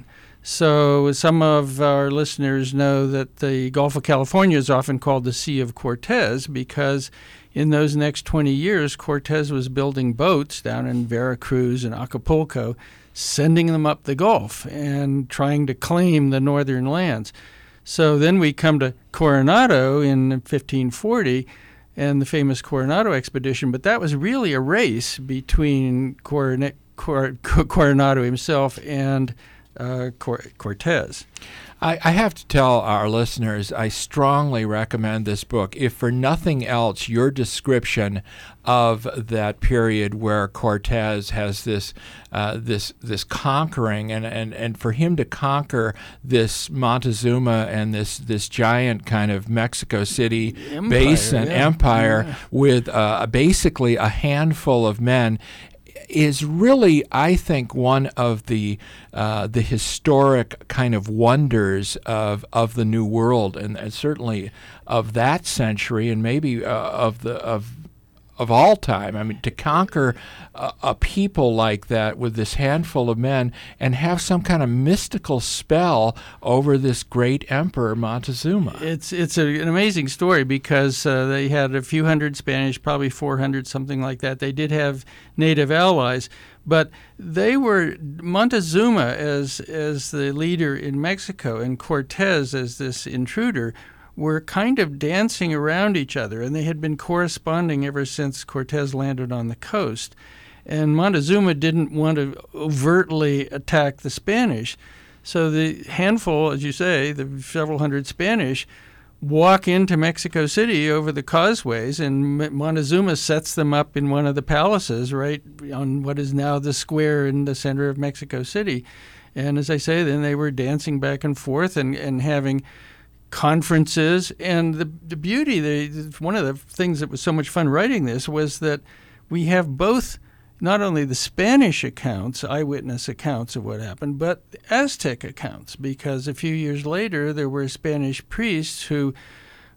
So some of our listeners know that the Gulf of California is often called the Sea of Cortez because in those next twenty years, Cortez was building boats down in Veracruz and Acapulco, sending them up the Gulf and trying to claim the northern lands. So then we come to Coronado in fifteen forty and the famous Coronado expedition, but that was really a race between Corona- Cor- Coronado himself and uh, Cor- Cortez. I, I have to tell our listeners, I strongly recommend this book. If for nothing else, your description of that period where Cortez has this uh, this this conquering, and, and, and for him to conquer this Montezuma and this, this giant kind of Mexico City empire, basin yeah. empire yeah. with uh, basically a handful of men, is really, I think, one of the uh, the historic kind of wonders of of the New World, and, and certainly of that century, and maybe uh, of the of of all time. I mean, to conquer a, a people like that with this handful of men and have some kind of mystical spell over this great emperor Montezuma. It's it's a, an amazing story because uh, they had a few hundred Spanish, probably four hundred, something like that. They did have native allies, but they were Montezuma as as the leader in Mexico and Cortez as this intruder were kind of dancing around each other, and they had been corresponding ever since Cortez landed on the coast. And Montezuma didn't want to overtly attack the Spanish. So the handful, as you say, the several hundred Spanish, walk into Mexico City over the causeways, and Montezuma sets them up in one of the palaces right on what is now the square in the center of Mexico City. And as I say, then they were dancing back and forth and, and having conferences. And the the beauty, the, one of the things that was so much fun writing this was that we have both not only the Spanish accounts, eyewitness accounts of what happened, but the Aztec accounts, because a few years later there were Spanish priests who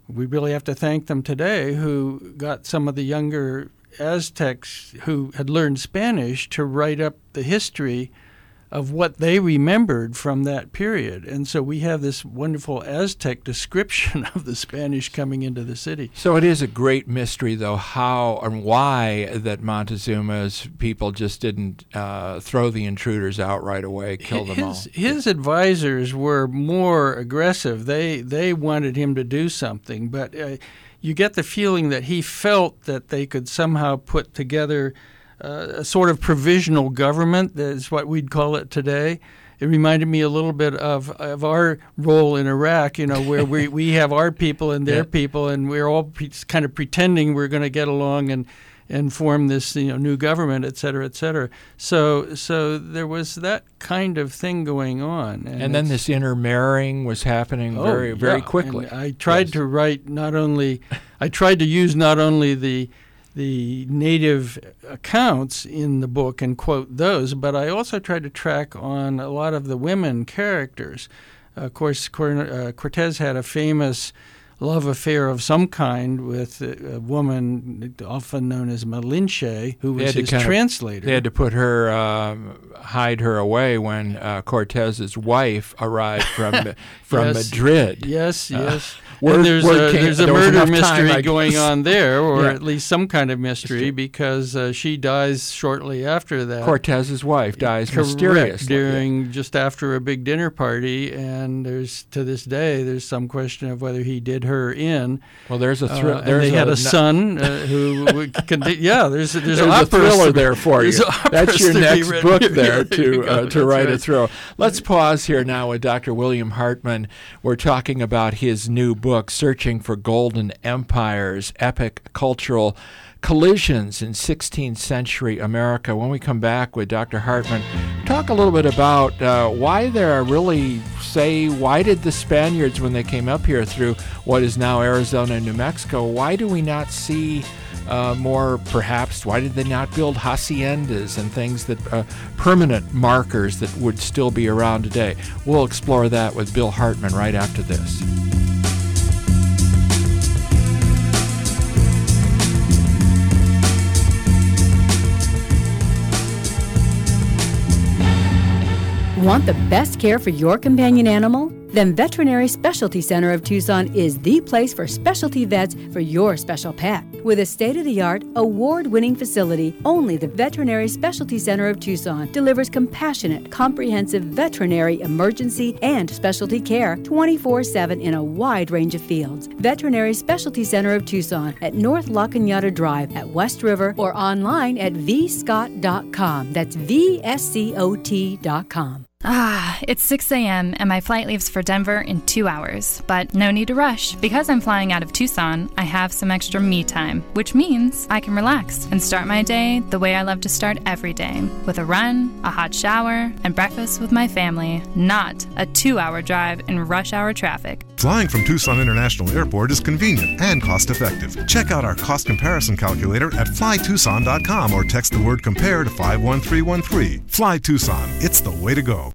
we really have to thank them today, who got some of the younger Aztecs who had learned Spanish to write up the history of what they remembered from that period. And so we have this wonderful Aztec description of the Spanish coming into the city. So it is a great mystery, though, how and why that Montezuma's people just didn't uh, throw the intruders out right away, kill them his, all. His advisors were more aggressive. They, they wanted him to do something, but uh, you get the feeling that he felt that they could somehow put together Uh, a sort of provisional government, is what we'd call it today. It reminded me a little bit of of our role in Iraq, you know, where we, we have our people and their yeah. people, and we're all pre- kind of pretending we're going to get along and, and form this, you know, new government, et cetera, et cetera. So, so there was that kind of thing going on. And, and then this intermarrying was happening oh, very, very yeah. quickly. And I tried yes. to write not only, I tried to use not only the the native accounts in the book and quote those, but I also tried to track on a lot of the women characters. Uh, of course, Cor- uh, Cortez had a famous love affair of some kind with a, a woman often known as Malinche, who was his translator. Of, they had to put her, um, hide her away when uh, Cortez's wife arrived from from yes. Madrid. Yes, uh, yes. Word, and there's word a, came, there's a there murder mystery time, going on there, or yeah. at least some kind of mystery, because uh, she dies shortly after that. Cortez's wife dies Correct, mysteriously. during yeah. just after a big dinner party, and there's to this day there's some question of whether he did her in. Well, there's a thrill. Uh, and they a had a n- son uh, who would conti- yeah. There's there's, there's a thriller there for you. That's your next book there to uh, to write right. a thrill. Let's pause here now with Doctor William Hartman. We're talking about his new book, Searching for Golden Empires: Epic Cultural Collisions in sixteenth Century America. When we come back with Doctor Hartman, talk a little bit about uh, why there are really, say, why did the Spaniards, when they came up here through what is now Arizona and New Mexico, why do we not see uh, more, perhaps, why did they not build haciendas and things that, uh, permanent markers that would still be around today? We'll explore that with Bill Hartman right after this. Want the best care for your companion animal? Then Veterinary Specialty Center of Tucson is the place for specialty vets for your special pet. With a state-of-the-art, award-winning facility, only the Veterinary Specialty Center of Tucson delivers compassionate, comprehensive veterinary emergency and specialty care twenty-four seven in a wide range of fields. Veterinary Specialty Center of Tucson at North La Cañada Drive at West River, or online at v scott dot com. That's V S C O T dot com. Ah, it's six a.m. and my flight leaves for Denver in two hours. But no need to rush. Because I'm flying out of Tucson, I have some extra me time, which means I can relax and start my day the way I love to start every day, with a run, a hot shower, and breakfast with my family, not a two-hour drive in rush hour traffic. Flying from Tucson International Airport is convenient and cost-effective. Check out our cost comparison calculator at fly tucson dot com or text the word compare to five one three one three. Fly Tucson. It's the way to go.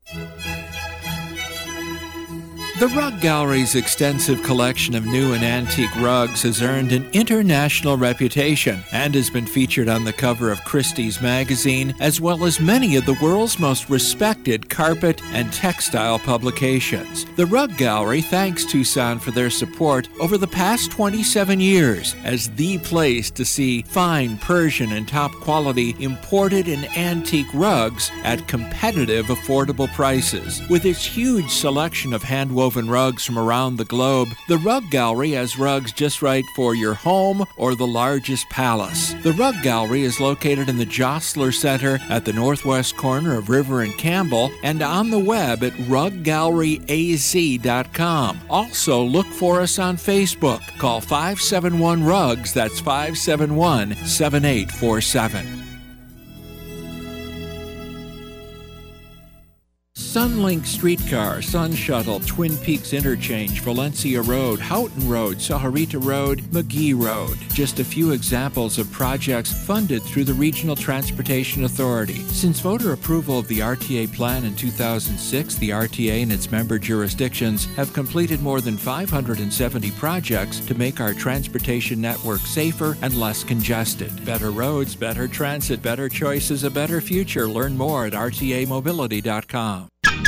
The Rug Gallery's extensive collection of new and antique rugs has earned an international reputation and has been featured on the cover of Christie's magazine, as well as many of the world's most respected carpet and textile publications. The Rug Gallery thanks Tucson for their support over the past twenty-seven years as the place to see fine Persian and top-quality imported and antique rugs at competitive, affordable prices. With its huge selection of hand-woven rugs from around the globe, the Rug Gallery has rugs just right for your home or the largest palace. The Rug Gallery is located in the Jostler Center at the northwest corner of River and Campbell, and on the web at rug gallery a z dot com. Also, look for us on Facebook. Call five seven one rugs, that's five seven one, seven eight four seven. Sunlink Streetcar, Sun Shuttle, Twin Peaks Interchange, Valencia Road, Houghton Road, Sahuarita Road, McGee Road. Just a few examples of projects funded through the Regional Transportation Authority. Since voter approval of the R T A plan in two thousand six, the R T A and its member jurisdictions have completed more than five hundred seventy projects to make our transportation network safer and less congested. Better roads, better transit, better choices, a better future. Learn more at R T A mobility dot com.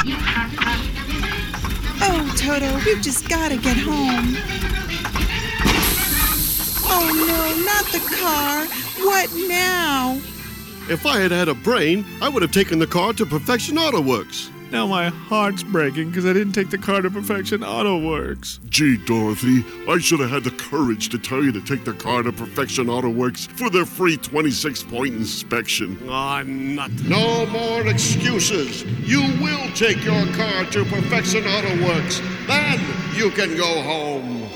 Oh, Toto, we've just got to get home. Oh, no, not the car. What now? If I had had a brain, I would have taken the car to Perfection Auto Works. Now my heart's breaking because I didn't take the car to Perfection Auto Works. Gee, Dorothy, I should have had the courage to tell you to take the car to Perfection Auto Works for their free twenty-six point inspection. Ah, not. No more excuses. You will take your car to Perfection Auto Works. Then you can go home.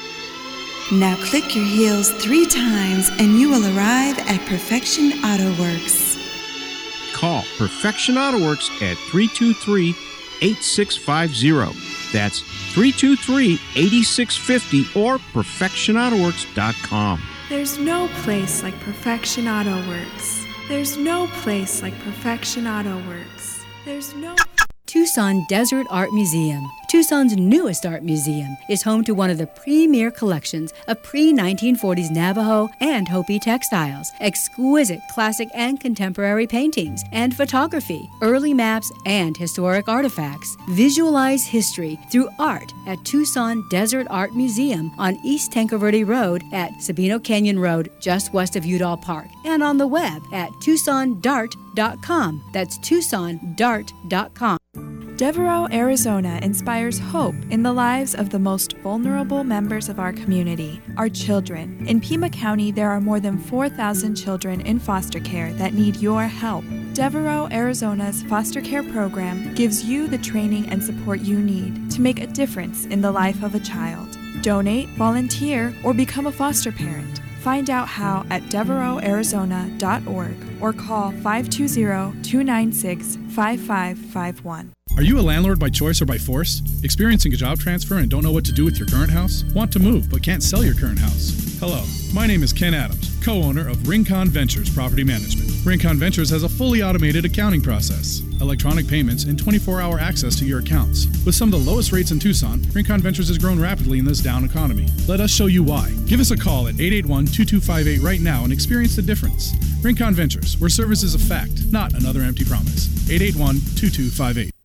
Now click your heels three times and you will arrive at Perfection Auto Works. Call Perfection Auto Works at three two three, eight six five zero. That's three two three, eight six five zero or perfection auto works dot com. There's no place like Perfection Auto Works. There's no place like Perfection Auto Works. There's no... Tucson Desert Art Museum. Tucson's newest art museum is home to one of the premier collections of pre nineteen forties Navajo and Hopi textiles, exquisite classic and contemporary paintings and photography, early maps, and historic artifacts. Visualize history through art at Tucson Desert Art Museum on East Tanque Verde Road at Sabino Canyon Road, just west of Udall Park, and on the web at tucson dart dot com. That's tucson dart dot com. Devereaux, Arizona inspires hope in the lives of the most vulnerable members of our community, our children. In Pima County, there are more than four thousand children in foster care that need your help. Devereaux, Arizona's foster care program gives you the training and support you need to make a difference in the life of a child. Donate, volunteer, or become a foster parent. Find out how at devereaux arizona dot org or call five two zero, two nine six, five five five one. Are you a landlord by choice or by force? Experiencing a job transfer and don't know what to do with your current house? Want to move but can't sell your current house? Hello, my name is Ken Adams, co-owner of Rincon Ventures Property Management. Rincon Ventures has a fully automated accounting process, electronic payments, and twenty-four hour access to your accounts. With some of the lowest rates in Tucson, Rincon Ventures has grown rapidly in this down economy. Let us show you why. Give us a call at eight eight one, two two five eight right now and experience the difference. Rincon Ventures, where service is a fact, not another empty promise. eight eight one, two two five eight.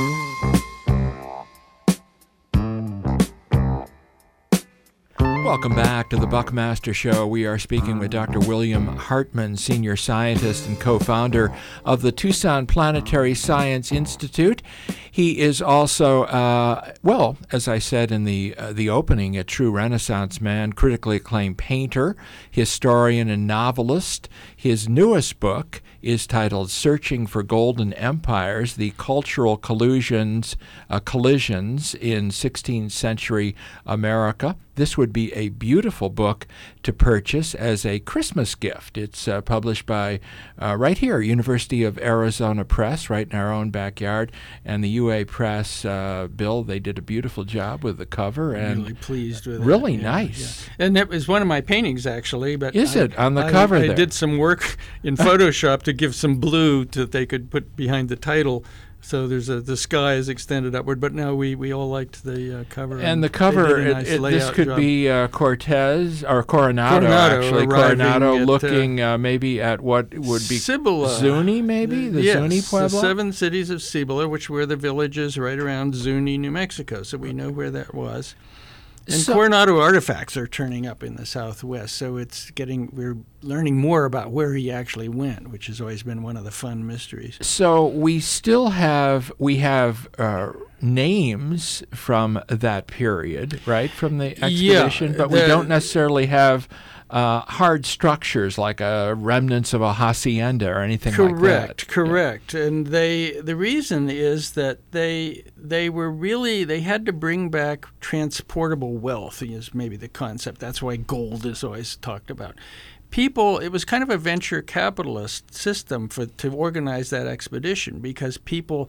Welcome back to the Buckmaster Show. We are speaking with Doctor William Hartman, senior scientist and co-founder of the Tucson Planetary Science Institute. He is also, uh, well, as I said in the uh, the opening, a true Renaissance man, critically acclaimed painter, historian, and novelist. His newest book is titled Searching for Golden Empires, The Cultural Collusions, uh, Collisions in sixteenth Century America. This would be a beautiful book to purchase as a Christmas gift. It's uh, published by, uh, right here, University of Arizona Press, right in our own backyard, and the U A Press, uh, Bill, they did a beautiful job with the cover. I'm and really pleased with really it. Really nice. Yeah. And that was one of my paintings, actually. But Is I, it? On the I, cover I there. I did some work in Photoshop to give some blue to, that they could put behind the title. So there's a the sky is extended upward, but now we, we all liked the uh, cover. And, and the cover, they did a nice it, it, this layout could job. be uh, Cortez or Coronado, Coronado actually. arriving Coronado at, looking uh, uh, maybe at what would be Cibola. Zuni, maybe the yes, Zuni Pueblo. The seven cities of Cibola, which were the villages right around Zuni, New Mexico. So we know where that was. And So- Coronado artifacts are turning up in the Southwest, so it's getting we're learning more about where he actually went, which has always been one of the fun mysteries. So we still have we have uh, names from that period, right, from the expedition, Yeah, but we the- don't necessarily have uh, hard structures like a remnants of a hacienda or anything like that. Correct, correct. And they the reason is that they they were really they had to bring back transportable wealth is maybe the concept. That's why gold is always talked about. People, it was kind of a venture capitalist system for to organize that expedition because people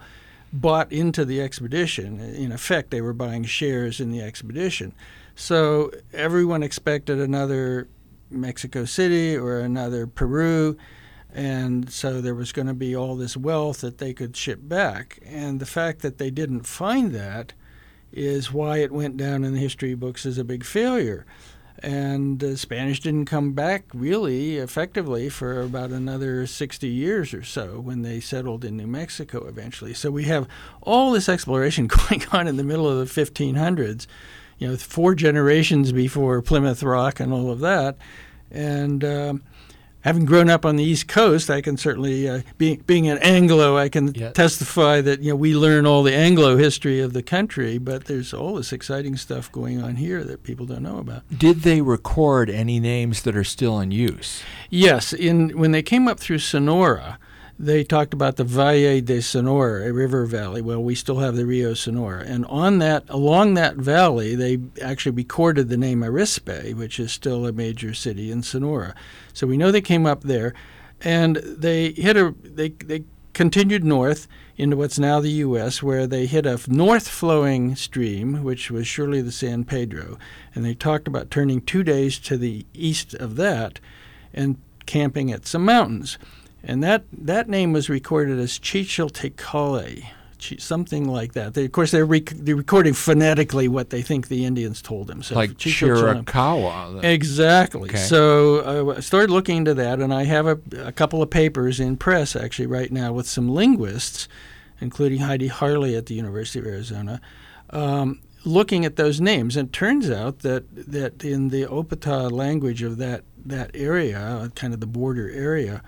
bought into the expedition. In effect, they were buying shares in the expedition. So everyone expected another Mexico City or another Peru, and so there was going to be all this wealth that they could ship back. And the fact that they didn't find that is why it went down in the history books as a big failure. And the Spanish didn't come back really effectively for about another sixty years or so when they settled in New Mexico eventually. So we have all this exploration going on in the middle of the fifteen hundreds, you know, four generations before Plymouth Rock and all of that. And um, having grown up on the East Coast, I can certainly, uh, be, being an Anglo, I can yeah. testify that, you know, we learn all the Anglo history of the country, but there's all this exciting stuff going on here that people don't know about. Did they record any names that are still in use? Yes. In when they came up through Sonora, they talked about the Valle de Sonora, a river valley. Well, we still have the Rio Sonora. And on that, along that valley, they actually recorded the name Arizpe, which is still a major city in Sonora. So we know they came up there, and they hit a they they continued north into what's now the U S, where they hit a north-flowing stream, which was surely the San Pedro. And they talked about turning two days to the east of that and camping at some mountains. And that, that name was recorded as Chichiltecale, something like that. They, of course, they're, rec- they're recording phonetically what they think the Indians told them. So like Chiricahua. Exactly. Okay. So I started looking into that, and I have a, a couple of papers in press actually right now with some linguists, including Heidi Harley at the University of Arizona, um, looking at those names. And it turns out that, that in the Opata language of that, that area, kind of the border area,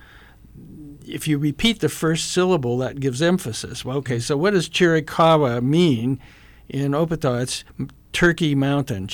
if you repeat the first syllable, that gives emphasis. Well, okay, so what does Chiricahua mean? In Opata, it's Turkey Mountain.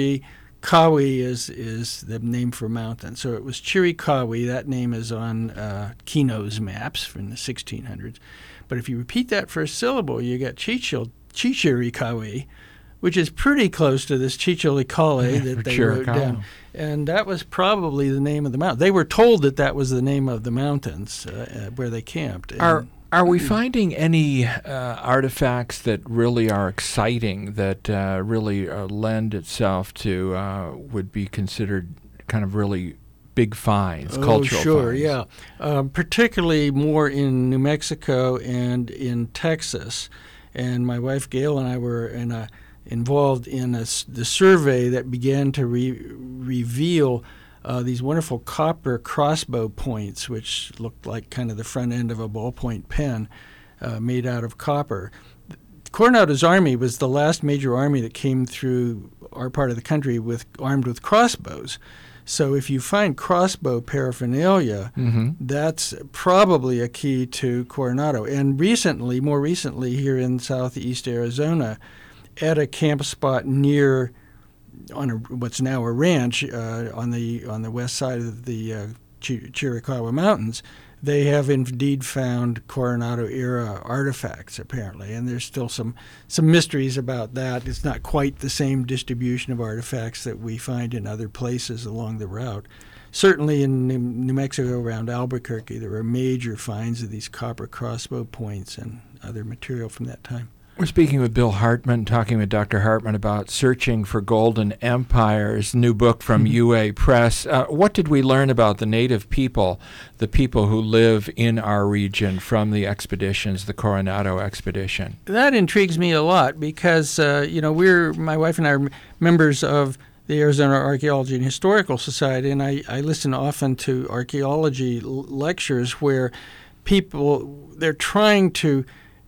Chiricahui is is the name for mountain. So it was Chiricahui. That name is on uh, Kino's maps from the sixteen hundreds. But if you repeat that first syllable, you get Chichil, Chichiricahui, which is pretty close to this Chichilicale that they wrote down. And that was probably the name of the mountain. They were told that that was the name of the mountains uh, uh, where they camped. And are are we finding any uh, artifacts that really are exciting, that uh, really uh, lend itself to, uh, would be considered kind of really big finds, oh, cultural sure, finds? yeah. Um, particularly more in New Mexico and in Texas. And my wife Gail and I were in a involved in a, the survey that began to re- reveal uh, these wonderful copper crossbow points, which looked like kind of the front end of a ballpoint pen uh, made out of copper. Coronado's army was the last major army that came through our part of the country with armed with crossbows. So if you find crossbow paraphernalia, mm-hmm. that's probably a key to Coronado. And recently, more recently, here in southeast Arizona, at a camp spot near on a, what's now a ranch uh, on the on the west side of the uh, Ch- Chiricahua Mountains, they have indeed found Coronado era artifacts apparently, and there's still some some mysteries about that. It's not quite the same distribution of artifacts that we find in other places along the route. Certainly in New Mexico around Albuquerque, there were major finds of these copper crossbow points and other material from that time. We're speaking with Bill Hartman, talking with Doctor Hartman about Searching for Golden Empires, new book from mm-hmm. U A Press. Uh, what did we learn about the native people, the people who live in our region from the expeditions, the Coronado expedition? That intrigues me a lot because, uh, you know, we're, my wife and I are members of the Arizona Archaeology and Historical Society, and I, I listen often to archaeology l- lectures where people, they're trying to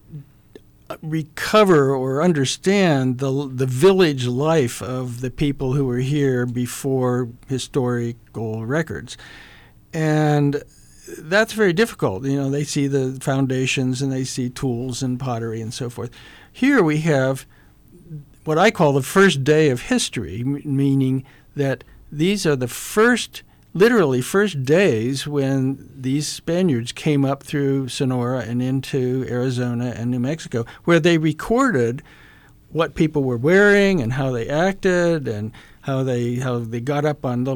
recover or understand the the village life of the people who were here before historical records. And that's very difficult. You know, they see the foundations and they see tools and pottery and so forth. Here we have what I call the first day of history, m- meaning that these are the first literally first days when these Spaniards came up through Sonora and into Arizona and New Mexico, where they recorded what people were wearing and how they acted and how they how they got up on little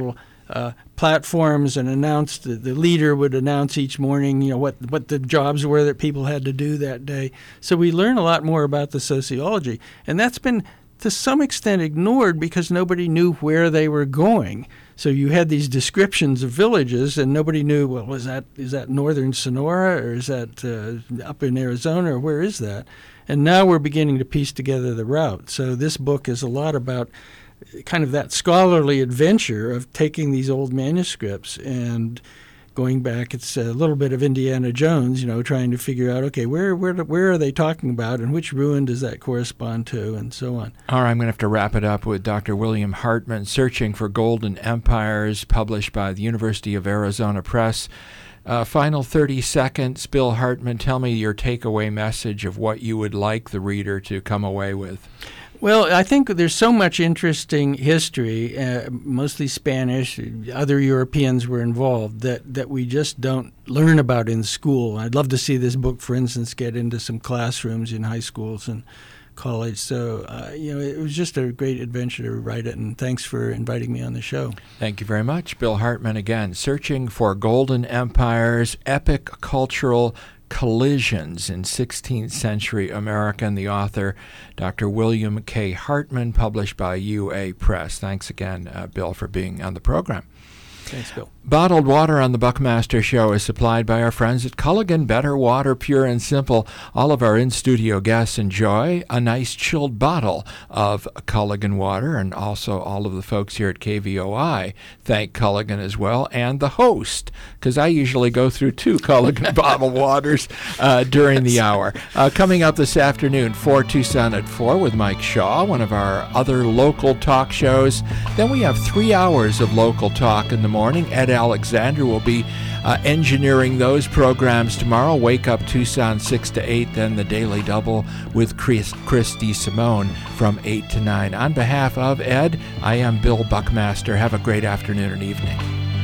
uh, platforms and announced, the, the leader would announce each morning, you know, what, what the jobs were that people had to do that day. So we learn a lot more about the sociology. And that's been, to some extent, ignored because nobody knew where they were going. So you had these descriptions of villages, and nobody knew, well, is that is that northern Sonora, or is that uh, up in Arizona, or where is that? And now we're beginning to piece together the route. So this book is a lot about kind of that scholarly adventure of taking these old manuscripts and going back. It's a little bit of Indiana Jones, you know, trying to figure out, okay, where where where are they talking about, and which ruin does that correspond to, and so on. All right, I'm going to have to wrap it up with Doctor William Hartman, Searching for Golden Empires, published by the University of Arizona Press. Uh, final thirty seconds, Bill Hartman, tell me your takeaway message of what you would like the reader to come away with. Well, I think there's so much interesting history, uh, mostly Spanish, other Europeans were involved, that, that we just don't learn about in school. I'd love to see this book, for instance, get into some classrooms in high schools and college. So, uh, you know, it was just a great adventure to write it, and thanks for inviting me on the show. Thank you very much. Bill Hartman again, Searching for Golden Empires, Epic Cultural Collisions in sixteenth Century America, and the author, Doctor William K. Hartman, published by U A Press. Thanks again, uh, Bill, for being on the program. Thanks, Bill. Bottled water on the Buckmaster Show is supplied by our friends at Culligan. Better water, pure and simple. All of our in-studio guests enjoy a nice chilled bottle of Culligan water, and also all of the folks here at K V O I thank Culligan as well, and the host, because I usually go through two Culligan bottled waters uh, during the hour. Uh, coming up this afternoon, for Tucson at four with Mike Shaw, one of our other local talk shows. Then we have three hours of local talk in the morning. Ed Alexander will be uh, engineering those programs tomorrow. Wake Up Tucson six to eight, then the Daily Double with Chris, Christy Simone from eight to nine. On behalf of Ed, I am Bill Buckmaster. Have a great afternoon and evening.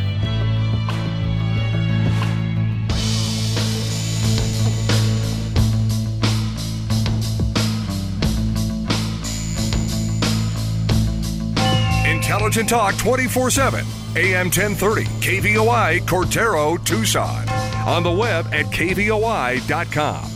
Intelligent Talk twenty-four seven. A M ten thirty, K V O I, Cortero, Tucson. On the web at K V O I dot com.